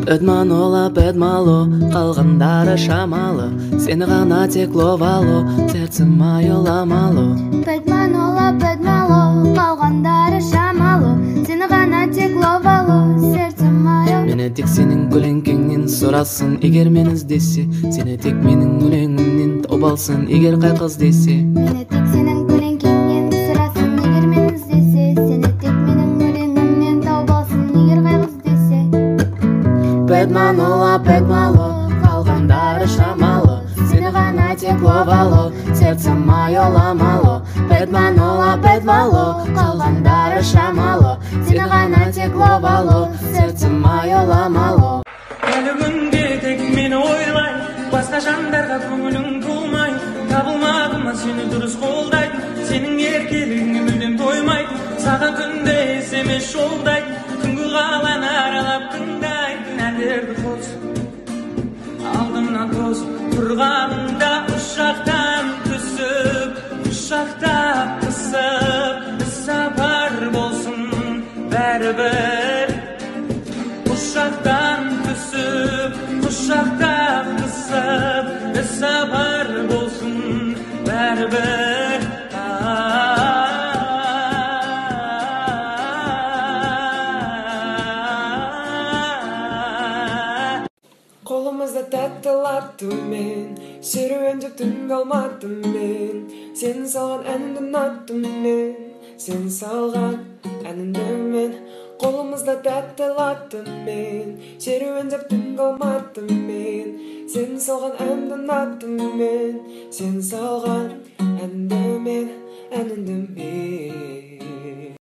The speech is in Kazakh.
Эдманола, бедмало, қалғандары шамалы. Сені ғана тек ловало, сердце мое ломало. Бедманола, бедмало, қалғандары шамалы. Сені ғана тек ловало, сердце мое. Мені тек сенің көлеңкеңнен сұрасын, егер мен іздесе. Сені тек менің өлеңімнен тауып алсын, егер қай қыз десе. Мені тек сенің көлеңкеңнен сұрасын, егер мен іздесе. Сені тек менің өлеңімнен тауып алсын, егер қай қыз десе. Бедманола, бедмало, қалғандары шамалы. Сені ғана тек ловало, сердце мое ломало. Бедманола, бедмало, қалғандары шамалы. Сені ғана тек ловало, сердце мое ломало. Әлі күнде тек мені ойлай, басқа жандарға көңілің толмай. Табылмадым ма сені дұрыс қолдайды, сенің еркелігіңе мүлдем тоймайды. Саған күнде SMS жолдайды, күнгі қаланы аралап тыңдайтын әндерді қосып, алдымнан тосып тұрғаныңда ұшақтан түсіп, құшақтап қысып, іссапар болсын бәрібір. Құшақтан түсіп, құшақтап қысып, іссапар болсын бәрібір. Қолымызда тәтті латтым серуендеп түн қалмадым мен. Сен салған әнімді ұнаттым мен, сен салған әнімді мен. Қолымызда тәтті латтым серуендеп түн қалмадым мен. Сен салған әнімді ұнаттым мен, сен салған әнімді мен, әнімді мен.